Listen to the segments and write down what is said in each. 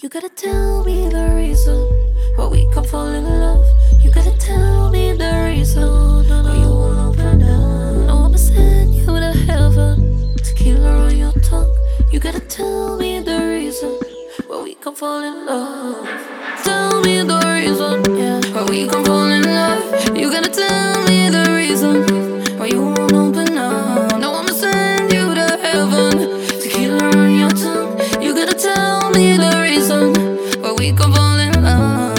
You gotta tell me the reason why we can fall in love. You gotta tell me the reason why you won't open up. No, I'ma send you to heaven, tequila on your tongue. You gotta tell me the reason why we can fall in love. Tell me the reason, yeah, why we can fall in love. You gotta tell me the reason why you won't open up. No, I'ma send you to heaven, tequila on your tongue. You gotta tell me the reason why we can fall in love.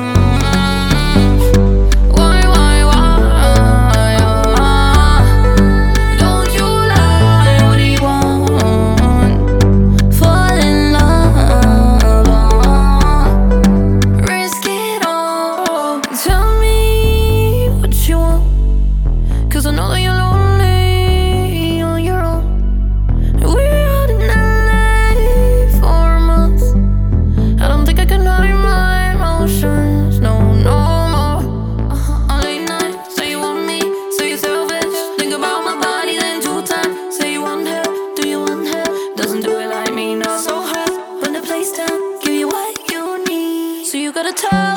Don't you lie, what do you want? Fall in love, risk it all. Tell me what you want, 'cause I know that you're lonely on your own. We're out in LA for a month. I don't think I can hide my emotions, no more. On late night, say you want me, say you're selfish. Think about my body, then 2 times. Say you want help, do you want help? Doesn't do it like me, not so hard. Burn the place down, give you what you need. So you gotta tell